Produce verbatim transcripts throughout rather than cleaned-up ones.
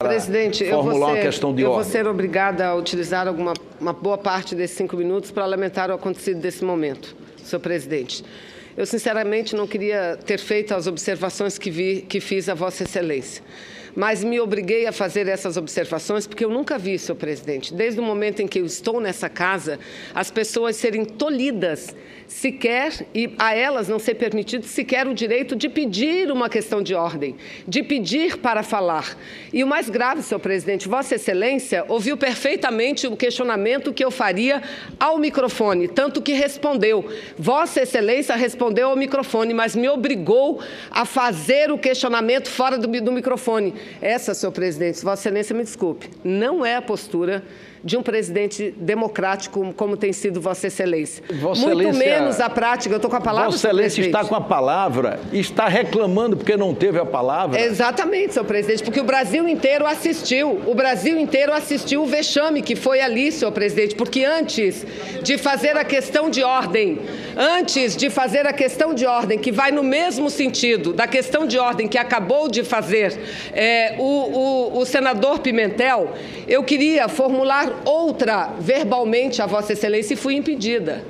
Presidente, eu vou formular ser, uma questão de eu ordem. vou ser obrigada a utilizar alguma, uma boa parte desses cinco minutos para lamentar o acontecido desse momento, senhor presidente. Eu, sinceramente, não queria ter feito as observações que, vi, que fiz a Vossa Excelência, mas me obriguei a fazer essas observações porque eu nunca vi, senhor presidente, desde o momento em que eu estou nessa casa, as pessoas serem tolhidas sequer, e a elas não ser permitido sequer o direito de pedir uma questão de ordem, de pedir para falar. E o mais grave, senhor presidente, Vossa Excelência ouviu perfeitamente o questionamento que eu faria ao microfone, tanto que respondeu. Vossa Excelência respondeu ao microfone, mas me obrigou a fazer o questionamento fora do, do microfone. Essa, senhor presidente, Vossa Excelência me desculpe, não é a postura de um presidente democrático como tem sido Vossa Excelência. Vossa Muito Excelência, menos a prática. Eu estou com a palavra, Vossa Excelência está com a palavra e está reclamando porque não teve a palavra. Exatamente, senhor presidente, porque o Brasil inteiro assistiu, o Brasil inteiro assistiu o vexame que foi ali, senhor presidente, porque antes de fazer a questão de ordem, antes de fazer a questão de ordem, que vai no mesmo sentido da questão de ordem que acabou de fazer é, o, o, o senador Pimentel, eu queria formular outra verbalmente a Vossa Excelência e fui impedida.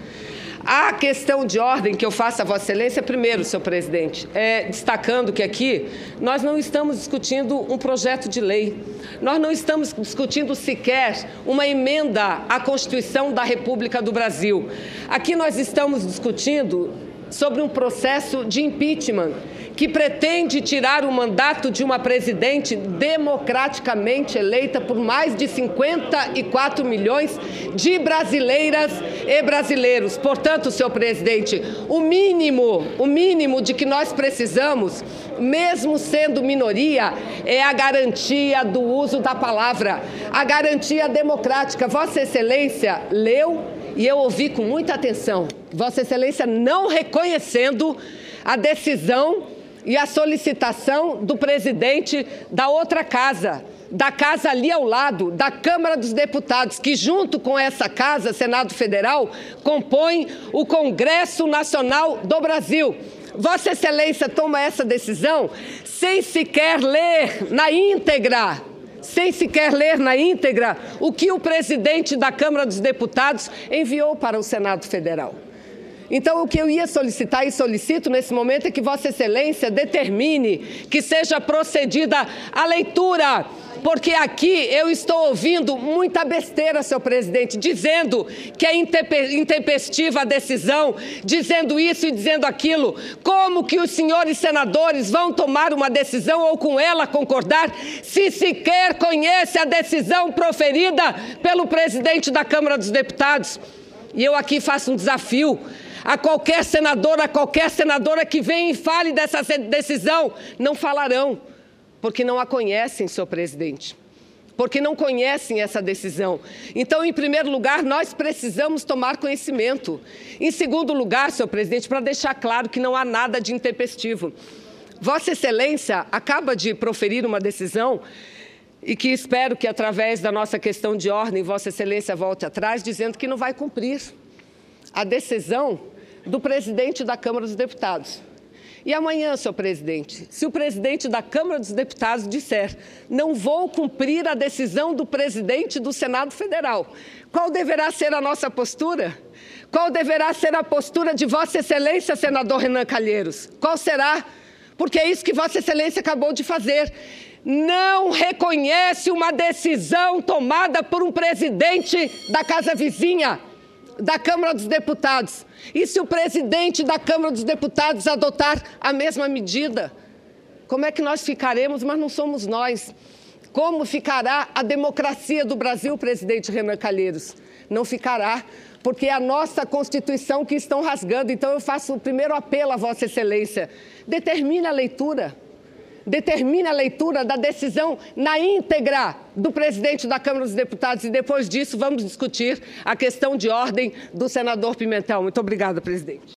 A questão de ordem que eu faço a Vossa Excelência, primeiro, senhor presidente, é, destacando que aqui nós não estamos discutindo um projeto de lei, nós não estamos discutindo sequer uma emenda à Constituição da República do Brasil. Aqui nós estamos discutindo sobre um processo de impeachment que pretende tirar o mandato de uma presidente democraticamente eleita por mais de cinquenta e quatro milhões de brasileiras e brasileiros. Portanto, senhor presidente, o mínimo, o mínimo de que nós precisamos, mesmo sendo minoria, é a garantia do uso da palavra, a garantia democrática. Vossa Excelência leu e eu ouvi com muita atenção. Vossa Excelência não reconhecendo a decisão e a solicitação do presidente da outra casa, da casa ali ao lado, da Câmara dos Deputados, que junto com essa casa, Senado Federal, compõe o Congresso Nacional do Brasil. Vossa Excelência toma essa decisão sem sequer ler na íntegra, sem sequer ler na íntegra o que o presidente da Câmara dos Deputados enviou para o Senado Federal. Então, o que eu ia solicitar e solicito nesse momento é que Vossa Excelência determine que seja procedida a leitura, porque aqui eu estou ouvindo muita besteira, senhor presidente, dizendo que é intempestiva a decisão, dizendo isso e dizendo aquilo. Como que os senhores senadores vão tomar uma decisão ou com ela concordar se sequer conhece a decisão proferida pelo presidente da Câmara dos Deputados? E eu aqui faço um desafio a qualquer senador, a qualquer senadora que venha e fale dessa decisão. Não falarão, porque não a conhecem, senhor presidente, porque não conhecem essa decisão. Então, em primeiro lugar, nós precisamos tomar conhecimento. Em segundo lugar, senhor presidente, para deixar claro que não há nada de intempestivo. Vossa Excelência acaba de proferir uma decisão e que espero que, através da nossa questão de ordem, Vossa Excelência volte atrás, dizendo que não vai cumprir a decisão do presidente da Câmara dos Deputados. E amanhã, senhor presidente, se o presidente da Câmara dos Deputados disser não vou cumprir a decisão do presidente do Senado Federal, qual deverá ser a nossa postura? Qual deverá ser a postura de Vossa Excelência, senador Renan Calheiros? Qual será? Porque é isso que Vossa Excelência acabou de fazer. Não reconhece uma decisão tomada por um presidente da casa vizinha, da Câmara dos Deputados. E se o presidente da Câmara dos Deputados adotar a mesma medida, como é que nós ficaremos? Mas não somos nós. Como ficará a democracia do Brasil, presidente Renan Calheiros? Não ficará, porque é a nossa Constituição que estão rasgando. Então eu faço o primeiro apelo a Vossa Excelência. Determine a leitura. Determine a leitura da decisão na íntegra do presidente da Câmara dos Deputados e depois disso vamos discutir a questão de ordem do senador Pimentel. Muito obrigada, presidente.